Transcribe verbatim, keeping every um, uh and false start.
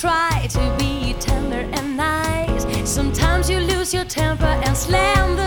try to be tender and nice. Sometimes you lose your temper and slam the